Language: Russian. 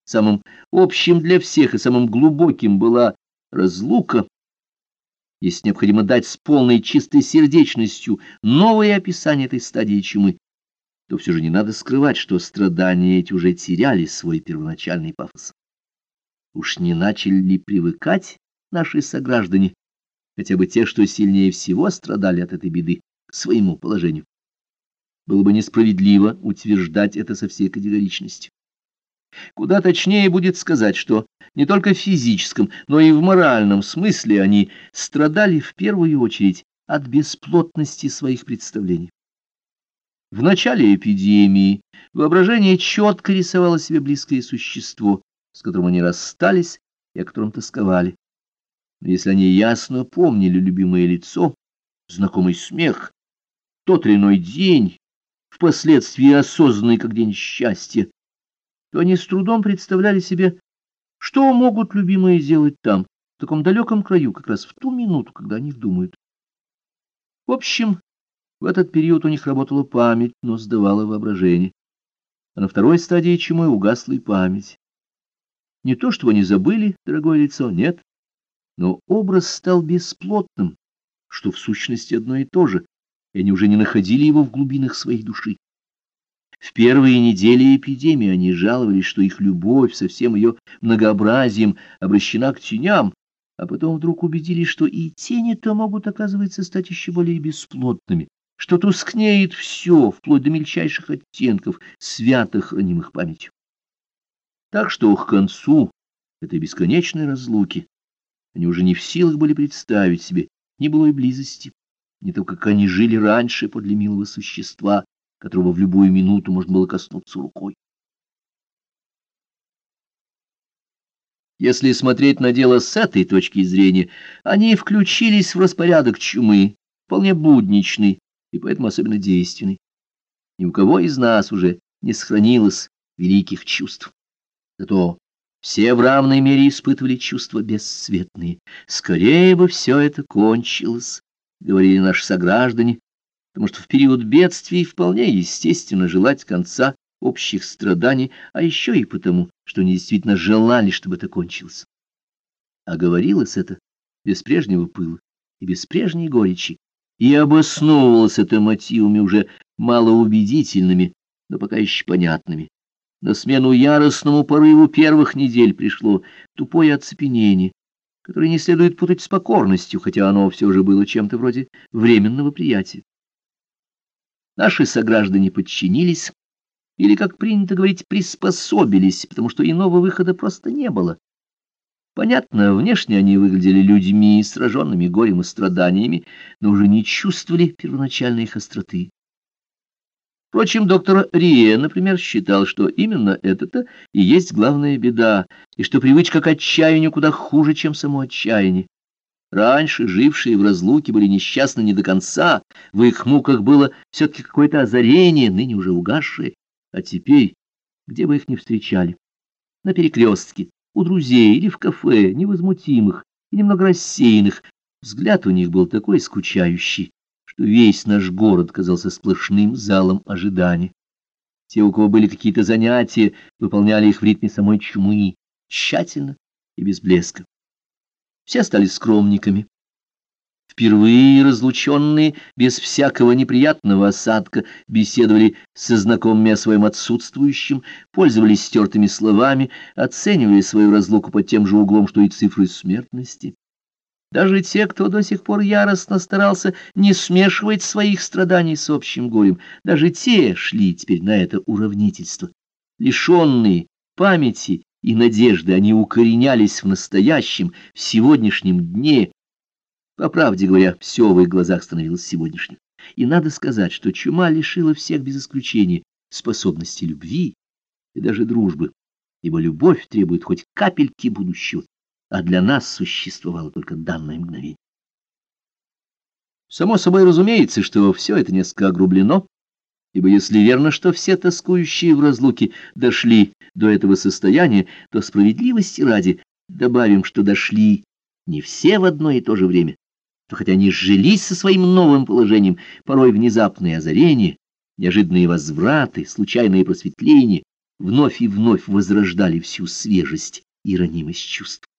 Самым общим для всех и самым глубоким была разлука, если необходимо дать с полной чистой сердечностью новое описание этой стадии чумы, то все же не надо скрывать, что страдания эти уже теряли свой первоначальный пафос. Уж не начали ли привыкать наши сограждане, хотя бы те, что сильнее всего страдали от этой беды, к своему положению? Было бы несправедливо утверждать это со всей категоричностью. Куда точнее будет сказать, что не только в физическом, но и в моральном смысле они страдали в первую очередь от бесплотности своих представлений. В начале эпидемии воображение четко рисовало себе близкое существо, с которым они расстались и о котором тосковали. Но если они ясно помнили любимое лицо, знакомый смех, тот или иной день, впоследствии осознанный как день счастья, то они с трудом представляли себе, что могут любимые сделать там, в таком далеком краю, как раз в ту минуту, когда они думают. В общем, в этот период у них работала память, но сдавала воображение. А на второй стадии чумы угасла и память. Не то, чтобы они забыли дорогое лицо, нет, но образ стал бесплотным, что в сущности одно и то же, и они уже не находили его в глубинах своей души. В первые недели эпидемии они жаловались, что их любовь со всем ее многообразием обращена к теням, а потом вдруг убедились, что и тени-то могут, оказывается, стать еще более бесплотными, что тускнеет все, вплоть до мельчайших оттенков, свято хранимых памятью. Так что к концу этой бесконечной разлуки они уже не в силах были представить себе ни былой близости, ни то, как они жили раньше подле милого существа, которого в любую минуту можно было коснуться рукой. Если смотреть на дело с этой точки зрения, они включились в распорядок чумы, вполне будничный и поэтому особенно действенный. Ни у кого из нас уже не сохранилось великих чувств. Зато все в равной мере испытывали чувства бесцветные. Скорее бы все это кончилось, говорили наши сограждане, потому что в период бедствий вполне естественно желать конца общих страданий, а еще и потому, что они действительно желали, чтобы это кончилось. А говорилось это без прежнего пыла и без прежней горечи, и обосновывалось это мотивами уже малоубедительными, но пока еще понятными. На смену яростному порыву первых недель пришло тупое оцепенение, которое не следует путать с покорностью, хотя оно все же было чем-то вроде временного приятия. Наши сограждане подчинились, или, как принято говорить, приспособились, потому что иного выхода просто не было. Понятно, внешне они выглядели людьми, сраженными горем и страданиями, но уже не чувствовали первоначальной их остроты. Впрочем, доктор Рие, например, считал, что именно это-то и есть главная беда, и что привычка к отчаянию куда хуже, чем само отчаяние. Раньше жившие в разлуке были несчастны не до конца, в их муках было все-таки какое-то озарение, ныне уже угасшее, а теперь, где бы их ни встречали, на перекрестке, у друзей или в кафе, невозмутимых и немного рассеянных, взгляд у них был такой скучающий, что весь наш город казался сплошным залом ожидания. Те, у кого были какие-то занятия, выполняли их в ритме самой чумы, тщательно и без блеска. Все стали скромниками. Впервые разлученные, без всякого неприятного осадка, беседовали со знакомыми о своем отсутствующем, пользовались стертыми словами, оценивали свою разлуку под тем же углом, что и цифры смертности. Даже те, кто до сих пор яростно старался не смешивать своих страданий с общим горем, даже те шли теперь на это уравнительство. Лишенные памяти и надежды, они укоренялись в настоящем, в сегодняшнем дне. По правде говоря, все в их глазах становилось сегодняшним. И надо сказать, что чума лишила всех без исключения способности любви и даже дружбы, ибо любовь требует хоть капельки будущего, а для нас существовало только данное мгновение. Само собой разумеется, что все это несколько огрублено, ибо если верно, что все тоскующие в разлуке дошли до этого состояния, то справедливости ради добавим, что дошли не все в одно и то же время, то хотя они сжились со своим новым положением, порой внезапные озарения, неожиданные возвраты, случайные просветления, вновь и вновь возрождали всю свежесть и ранимость чувств.